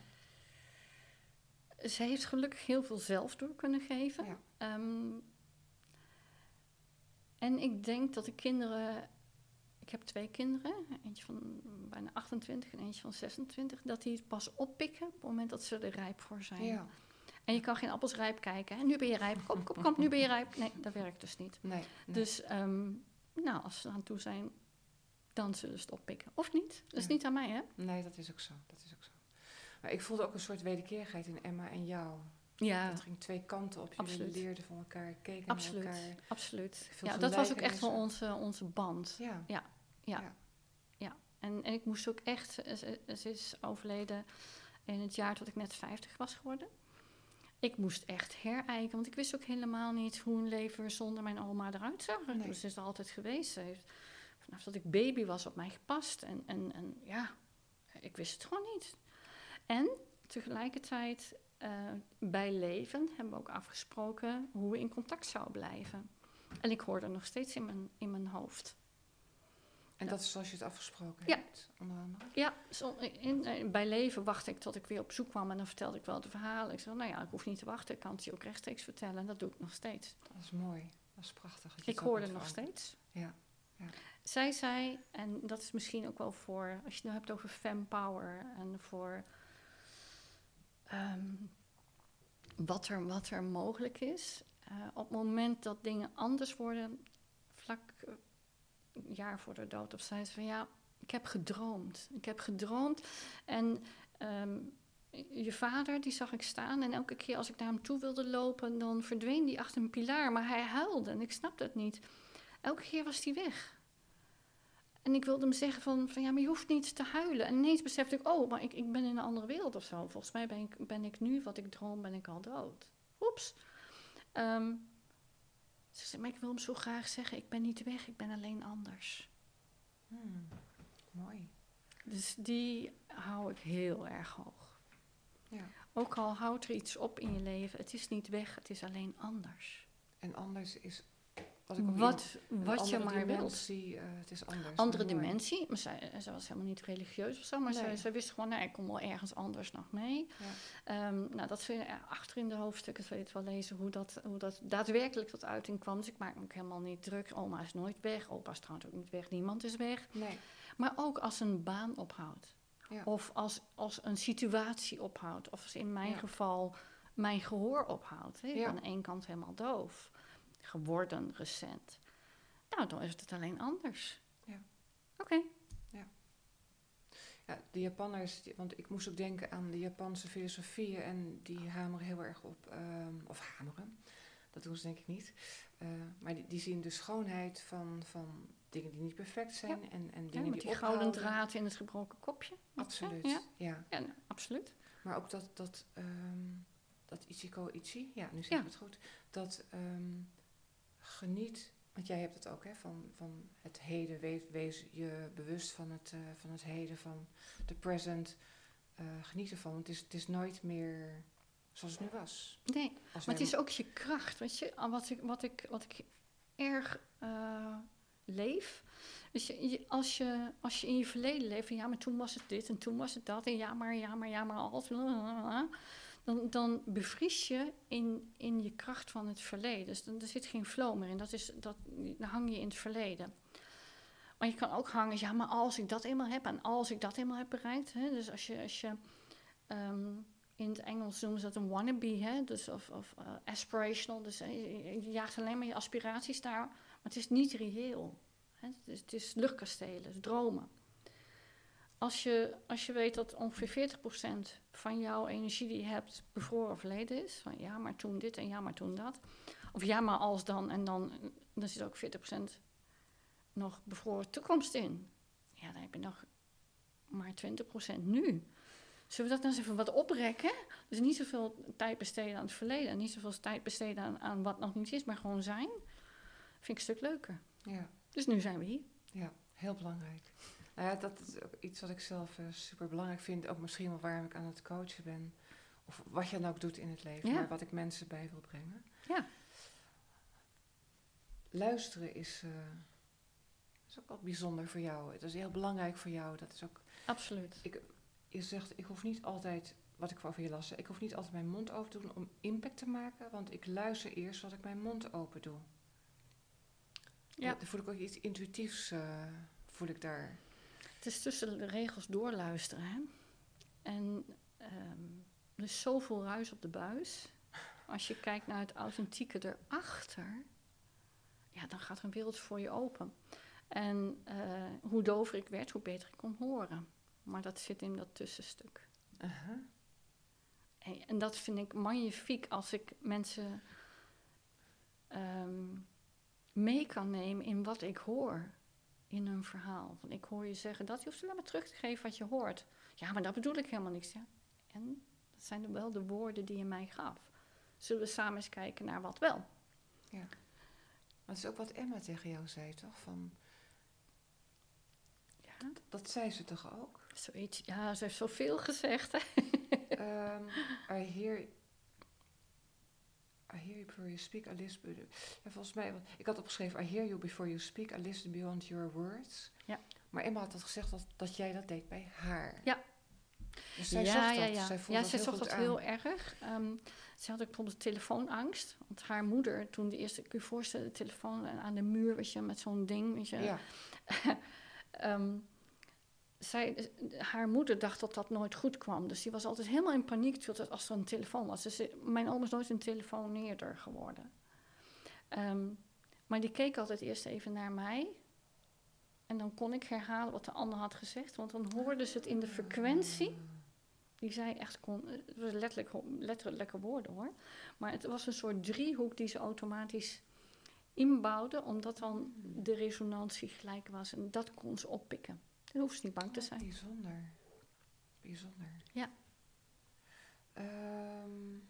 Ze heeft gelukkig heel veel zelf door kunnen geven. Ja. Um, en ik denk dat de kinderen... Ik heb twee kinderen, eentje van bijna achtentwintig en eentje van zesentwintig... dat die het pas oppikken op het moment dat ze er rijp voor zijn. Ja. En je kan geen appels rijp kijken. En nu ben je rijp, kom, kom, kom, nu ben je rijp. Nee, dat werkt dus niet. Nee, nee. Dus, um, nou, als ze aan toe zijn, dan zullen ze het oppikken. Of niet. Dat is ja. niet aan mij, hè? Nee, dat is ook zo. Dat is ook zo. Maar ik voelde ook een soort wederkerigheid in Emma en jou. Ja. Het ging twee kanten op. Jullie Absoluut. leerden van elkaar, keken Absoluut. naar elkaar. Absoluut. Ja, dat was ook echt wel onze, onze band. Ja. Ja. Ja. ja. ja. En, en ik moest ook echt... Ze, ze is overleden in het jaar dat ik net vijftig was geworden. Ik moest echt herijken, want ik wist ook helemaal niet hoe een leven zonder mijn oma eruit zag. Nee. Dus ze is er altijd geweest. Ze heeft vanaf dat ik baby was op mij gepast. En, en, en ja, ik wist het gewoon niet. En tegelijkertijd, uh, bij leven hebben we ook afgesproken hoe we in contact zouden blijven. En ik hoorde nog steeds in mijn, in mijn hoofd. En dat is zoals je het afgesproken ja. hebt, onder andere? Ja, zo in, in, bij leven wachtte ik tot ik weer op zoek kwam en dan vertelde ik wel de verhalen. Ik zei, nou ja, ik hoef niet te wachten, ik kan het je ook rechtstreeks vertellen. En dat doe ik nog steeds. Dat is mooi, dat is prachtig. Ik hoorde nog steeds. Ja. Ja. Zij zei, en dat is misschien ook wel voor, als je het nou hebt over fempower en voor um, wat, er, wat er mogelijk is. Uh, op het moment dat dingen anders worden, vlak uh, een jaar voor de dood, of zei ze van ja, ik heb gedroomd. Ik heb gedroomd en um, je vader, die zag ik staan en elke keer als ik naar hem toe wilde lopen, dan verdween die achter een pilaar, maar hij huilde en ik snapte het niet. Elke keer was hij weg. En ik wilde hem zeggen van, van ja, maar je hoeft niet te huilen. En ineens besefte ik, oh, maar ik, ik ben in een andere wereld of zo. Volgens mij ben ik, ben ik nu, wat ik droom, ben ik al dood. Oeps. Um, ze zei, maar ik wil hem zo graag zeggen, ik ben niet weg, ik ben alleen anders. Hmm, mooi. Dus die hou ik heel erg hoog. Ja. Ook al houdt er iets op in je leven, het is niet weg, het is alleen anders. En anders is wat ik ook Wat, in, wat je andere maar wilt. dimensie, uh, het is anders. Andere maar mooi. dimensie. Maar zij, zij was helemaal niet religieus of zo. Maar Nee. zij, zij wist gewoon, nou, ik kom wel ergens anders nog mee. Ja. Um, nou, dat vind je ja, achter in de hoofdstukken, wil je het wel lezen, hoe dat, hoe dat daadwerkelijk tot uiting kwam. Dus ik maak me ook helemaal niet druk. Oma is nooit weg. Opa is trouwens ook niet weg. Niemand is weg. Nee. Maar ook als een baan ophoudt. Ja. Of als, als een situatie ophoudt. Of als in mijn Ja. geval mijn gehoor ophoudt. Hè. Ik Ja. ben aan één kant helemaal doof. Geworden recent. Nou, dan is het alleen anders. Ja. Oké. Okay. Ja. Ja, de Japanners, want ik moest ook denken aan de Japanse filosofieën en die hameren heel erg op, um, of hameren, dat doen ze denk ik niet, uh, maar die, die zien de schoonheid van, van dingen die niet perfect zijn ja. en, en dingen ja, met die die ophouden. gouden draad in het gebroken kopje. Absoluut, ja. ja. Ja, nou, absoluut. Maar ook dat, dat, um, dat Ichiko Ichi, ja, nu zeg ik ja. het goed, dat um, geniet. Want jij hebt het ook, hè, van, van het heden, wees, wees je bewust van het, uh, van het heden, van de present, uh, geniet ervan. Het is, het is nooit meer zoals het nu was. Nee, maar het is ook je kracht, weet je, wat ik, wat ik, wat ik erg uh, leef. Dus je, je, als, je, als je in je verleden leeft, van ja, maar toen was het dit en toen was het dat, en ja, maar, ja, maar, ja, maar, als, dan, dan bevries je in, in je kracht van het verleden. Dus dan, er zit geen flow meer in, dat is, dat, dan hang je in het verleden. Maar je kan ook hangen, ja, maar als ik dat eenmaal heb en als ik dat eenmaal heb bereikt. Hè, dus als je, als je um, in het Engels noemen ze dat een wannabe, hè, dus of, of uh, aspirational. Dus uh, je, je jaagt alleen maar je aspiraties daar, maar het is niet reëel. Hè, het, is, het is luchtkastelen, het is dromen. Als je, als je weet dat ongeveer veertig procent van jouw energie die je hebt bevroren verleden is, van ja, maar toen dit en ja, maar toen dat. Of ja, maar als dan en dan, dan zit ook veertig procent nog bevroren toekomst in. Ja, dan heb je nog maar twintig procent nu. Zullen we dat nou eens even wat oprekken? Dus niet zoveel tijd besteden aan het verleden en niet zoveel tijd besteden aan, aan wat nog niet is, maar gewoon zijn. Vind ik een stuk leuker. Ja. Dus nu zijn we hier. Ja, heel belangrijk. Nou ja, dat is ook iets wat ik zelf uh, super belangrijk vind. Ook misschien wel waarom ik aan het coachen ben. Of wat je dan ook doet in het leven. Ja. Maar wat ik mensen bij wil brengen. Ja. Luisteren is, uh, is ook wel bijzonder voor jou. Het is heel belangrijk voor jou. Dat is ook... Absoluut. Ik, je zegt, ik hoef niet altijd, wat ik over je las, ik hoef niet altijd mijn mond open te doen om impact te maken. Want ik luister eerst wat ik mijn mond open doe. Ja. Dan voel ik ook iets intuïtiefs, uh, voel ik daar. Het is tussen de regels doorluisteren. Hè? En um, er is zoveel ruis op de buis. Als je kijkt naar het authentieke erachter, ja, dan gaat er een wereld voor je open. En uh, hoe dover ik werd, hoe beter ik kon horen. Maar dat zit in dat tussenstuk. Uh-huh. En, en dat vind ik magnifiek als ik mensen um, mee kan nemen in wat ik hoor in hun verhaal. Want ik hoor je zeggen dat, je hoeft alleen maar terug te geven wat je hoort. Ja, maar dat bedoel ik helemaal niks. Ja. En dat zijn wel de woorden die je mij gaf. Zullen we samen eens kijken naar wat wel? Ja. Dat is ook wat Emma tegen jou zei, toch? Van, ja. Dat zei ze toch ook? Zoiets, ja, ze heeft zoveel gezegd. Hè? um, I hear... I hear you before you speak, I listen... Ja, volgens mij, ik had opgeschreven, I hear you before you speak, I listen beyond your words. Ja. Maar Emma had dat gezegd dat, dat jij dat deed bij haar. Ja. Dus zij ja, zocht ja, dat. ja. Zij voelde ja, dat zij heel zocht goed dat aan. heel erg. Um, ze had ook bijvoorbeeld telefoonangst. Want haar moeder, toen de eerste, kun je je voorstellen, de telefoon aan de muur, weet je, met zo'n ding, weet je. Ja. um, zij, haar moeder dacht dat dat nooit goed kwam. Dus die was altijd helemaal in paniek als er een telefoon was. Dus mijn oom is nooit een telefoneerder geworden. Um, maar die keek altijd eerst even naar mij. En dan kon ik herhalen wat de ander had gezegd. Want dan hoorde ze het in de frequentie. Die zij echt kon... Het was letterlijk, letterlijke woorden hoor. Maar het was een soort driehoek die ze automatisch inbouwde. Omdat dan de resonantie gelijk was. En dat kon ze oppikken. Dan hoeft ze niet bang te zijn. Oh, bijzonder. Bijzonder. Ja. Um,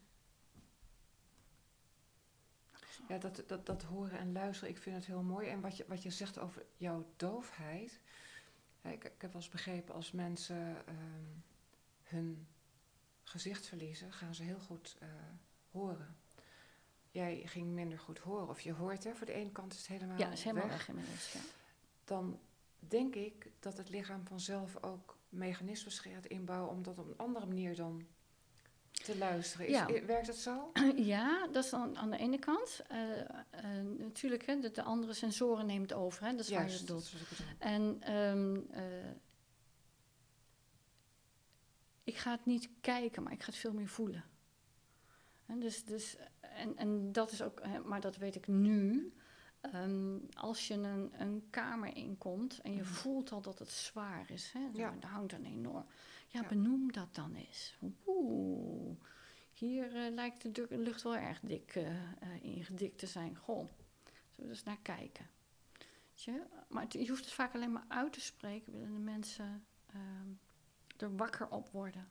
ja, dat, dat, dat horen en luisteren, ik vind het heel mooi. En wat je, wat je zegt over jouw doofheid. Ja, ik, ik heb wel eens begrepen, als mensen um, hun gezicht verliezen, gaan ze heel goed uh, horen. jij ging minder goed horen, of je hoort, hè, voor de ene kant is het helemaal Ja, is helemaal weg. weg inmiddels, ja. Dan denk ik dat het lichaam vanzelf ook mechanismes gaat inbouwen om dat op een andere manier dan te luisteren. Is, Ja. i- werkt dat zo? Ja, dat is dan aan de ene kant. Eh, eh, natuurlijk, hè, de, de andere sensoren neemt het over, hè, dat is waar je Juist, het dat doet. is wat ik bedoel. En ehm, eh, ik ga het niet kijken, maar ik ga het veel meer voelen. En, dus, dus, en, en dat is ook, hè, maar dat weet ik nu. Ehm, als je een, een kamer inkomt en je Mhm. voelt al dat het zwaar is, hè, zo, Ja. er hangt een enorm. Ja, Ja. benoem dat dan eens. Oeh, hier eh, lijkt de du- lucht wel erg dik eh, eh, ingedikt te zijn. Goh, zullen we eens naar kijken. Weet je? Maar het- je hoeft het vaak alleen maar uit te spreken, willen de mensen ehm, er wakker op worden.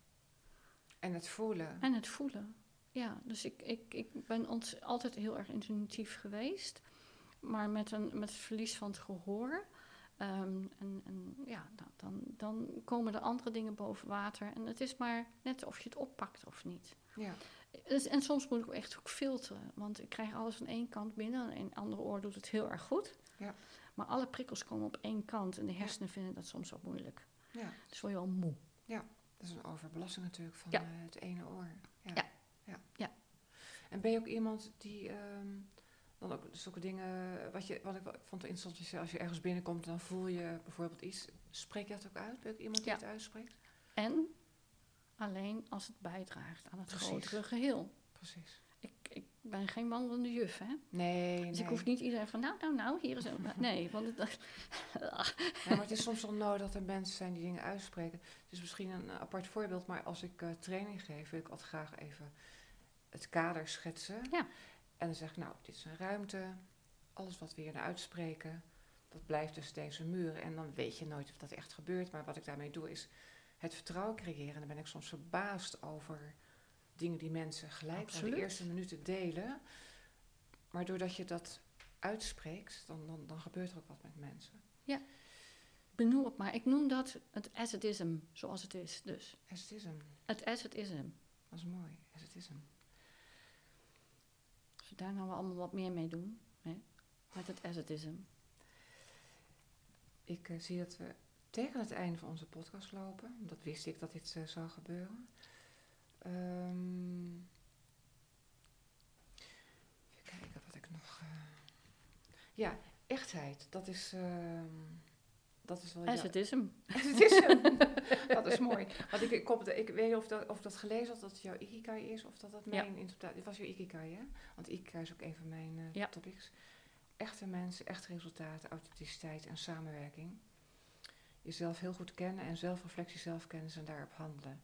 En het voelen. En het voelen. Ja, dus ik, ik, ik ben ont- altijd heel erg intuïtief geweest. Maar met, een, met het verlies van het gehoor. ehm, en, en ja, dan, dan, dan komen er andere dingen boven water. En het is maar net of je het oppakt of niet. Ja. Dus, en soms moet ik ook echt ook filteren. Want ik krijg alles aan één kant binnen. En een andere oor doet het heel erg goed. Ja. Maar alle prikkels komen op één kant. En de hersenen vinden dat soms ook moeilijk. Ja. Dus word je wel moe. Dat is een overbelasting natuurlijk van Ja. eh, het ene oor. Ja. Ja. Ja. Ja. En ben je ook iemand die ehm, dan ook zulke dingen, wat, je, wat ik wel- vond het interessant, is als je ergens binnenkomt, dan voel je bijvoorbeeld iets. Spreek je dat ook uit? Ben je ook iemand die Ja. het uitspreekt? En alleen als het bijdraagt aan het Precies. grotere geheel. Precies. Ik, ik ben geen wandelende juf, hè? Nee, Dus nee. ik hoef niet iedereen van, nou, nou, nou, hier is een... Nee, want het, Ja, maar het is soms wel nodig dat er mensen zijn die dingen uitspreken. Het is misschien een apart voorbeeld, maar als ik eh, training geef, wil ik altijd graag even het kader schetsen. Ja. En dan zeg ik, nou, dit is een ruimte. Alles wat we hier naar uitspreken, dat blijft tussen deze muren. En dan weet je nooit of dat echt gebeurt. Maar wat ik daarmee doe, is het vertrouwen creëren. En dan ben ik soms verbaasd over dingen die mensen gelijk aan Absoluut. de eerste minuten delen. Maar doordat je dat uitspreekt, dan, dan, dan gebeurt er ook wat met mensen. benoem het maar. Ik noem dat het as it ism, zoals het is. Dus As it is hem. het as it ism. Dat is mooi. As it is hem. Als we daar nou wel allemaal wat meer mee doen, hè? Met het as it ism. Ik uh, zie dat we tegen het einde van onze podcast lopen. Dat wist ik dat dit uh, zou gebeuren. Um, even kijken wat ik nog... Uh... Ja, echtheid. Dat is... Uh, dat is wel... As ja. it ism. As it is hem. Dat is mooi. Want ik, ik, kom, ik weet niet of, dat, of ik dat gelezen had, dat het jouw ikigai is, of dat dat mijn ja. interpretatie... Het was jouw ikigai, hè? Want ikigai is ook een van mijn uh, ja. topics. Echte mensen, echte resultaten, authenticiteit en samenwerking. Jezelf heel goed kennen en zelfreflectie, zelfkennis en daarop handelen.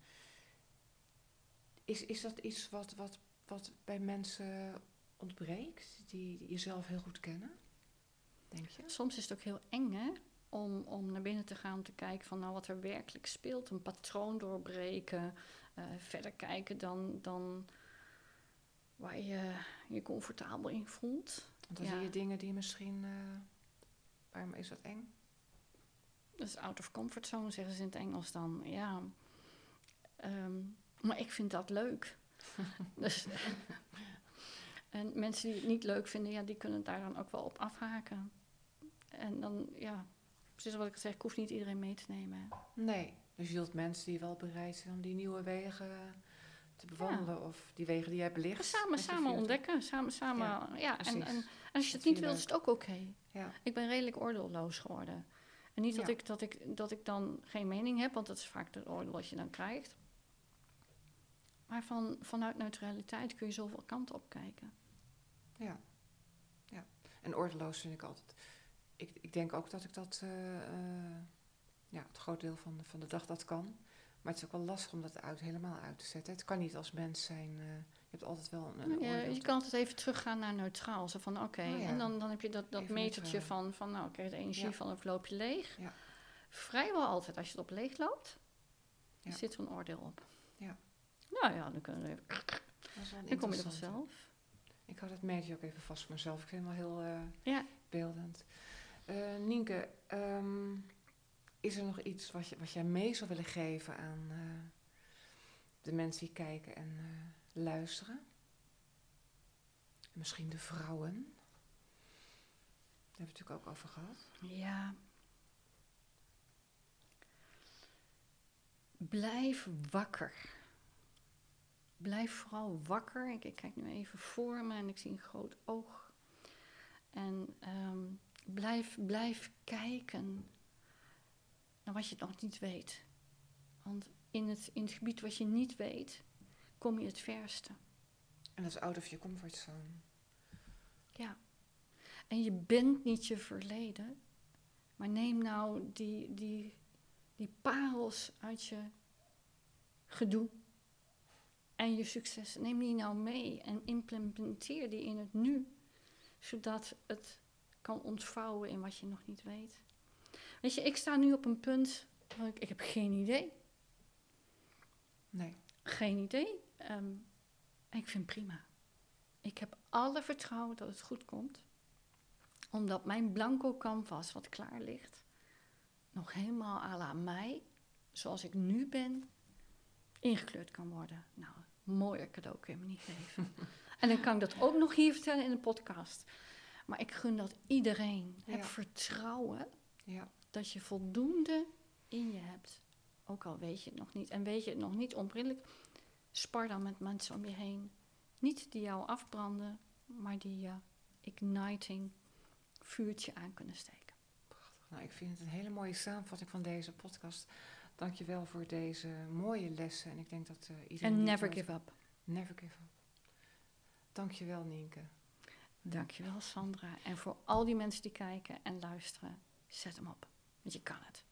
Is, is dat iets wat, wat, wat bij mensen ontbreekt, die, die jezelf heel goed kennen? Denk je? Soms is het ook heel eng, hè? Om, om naar binnen te gaan, om te kijken van nou, wat er werkelijk speelt. Een patroon doorbreken, uh, verder kijken dan, dan waar je je comfortabel in voelt. Want dan ja. zie je dingen die misschien... Uh, waarom is dat eng? Dat is out of comfort zone, zeggen ze in het Engels dan. Ja, um, maar ik vind dat leuk. dus, en mensen die het niet leuk vinden, ja, die kunnen daar dan ook wel op afhaken. En dan, ja, precies wat ik zeg, ik hoef niet iedereen mee te nemen. Nee, dus je wilt mensen die wel bereid zijn om die nieuwe wegen te bewandelen. Ja. Of die wegen die jij belicht. Samen, samen ontdekken. Samen, samen, ja, ja en, en als je het niet wilt, is het ook oké. Okay. Ja. Ik ben redelijk oordeelloos geworden. En niet dat, ja. ik, dat, ik, dat ik dan geen mening heb, want dat is vaak het oordeel wat je dan krijgt. Maar van, vanuit neutraliteit kun je zoveel kanten op kijken. Ja. ja. En oordeelloos vind ik altijd... Ik, ik denk ook dat ik dat... Uh, uh, ja, het groot deel van, van de dag dat kan. Maar het is ook wel lastig om dat uit, helemaal uit te zetten. Het kan niet als mens zijn... Uh, je hebt altijd wel een, een ja, oordeel. Je kan altijd even teruggaan naar neutraal. Zo van, oké, okay, oh ja. en dan, dan heb je dat, dat metertje neutraal. van... van nou, oké, okay, de energie ja. van of loop je leeg. Ja. Vrijwel altijd, als je het op leeg loopt... Ja. zit er een oordeel op. Ja. Nou ja, dan, kunnen we even, dan kom je er vanzelf. Ik hou dat metertje ook even vast voor mezelf. Ik vind het wel heel uh, ja. beeldend. Uh, Nienke, um, is er nog iets wat, je, wat jij mee zou willen geven aan uh, de mensen die kijken en uh, luisteren? Misschien de vrouwen. Daar hebben we het natuurlijk ook over gehad. Ja. Blijf wakker. Blijf vooral wakker. Ik, ik kijk nu even voor me en ik zie een groot oog. En um, blijf, blijf kijken naar wat je nog niet weet. Want in het, in het gebied wat je niet weet, kom je het verste. En dat is out of your comfort zone. Ja. En je bent niet je verleden. Maar neem nou die, die, die parels uit je gedoe. En je succes. Neem die nou mee en implementeer die in het nu. Zodat het kan ontvouwen in wat je nog niet weet. Weet je, ik sta nu op een punt waar ik, ik heb geen idee. Nee. Geen idee. Um, en ik vind het prima. Ik heb alle vertrouwen dat het goed komt. Omdat mijn blanco canvas wat klaar ligt, nog helemaal à la mij, zoals ik nu ben, ingekleurd kan worden. Nou, mooier cadeau kun je me niet geven. En dan kan ik dat ook nog hier vertellen in de podcast. Maar ik gun dat iedereen. Ja. Heb vertrouwen ja. dat je voldoende in je hebt. Ook al weet je het nog niet. En weet je het nog niet onmiddellijk, spar dan met mensen om je heen. Niet die jou afbranden, maar die je igniting vuurtje aan kunnen steken. Prachtig. Nou, ik vind het een hele mooie samenvatting van deze podcast. Dank je wel voor deze mooie lessen. En ik denk dat uh, iedereen... En never give up. Never give up. Dank je wel, Nienke. Dank je wel, Sandra. En voor al die mensen die kijken en luisteren, zet hem op. Want je kan het.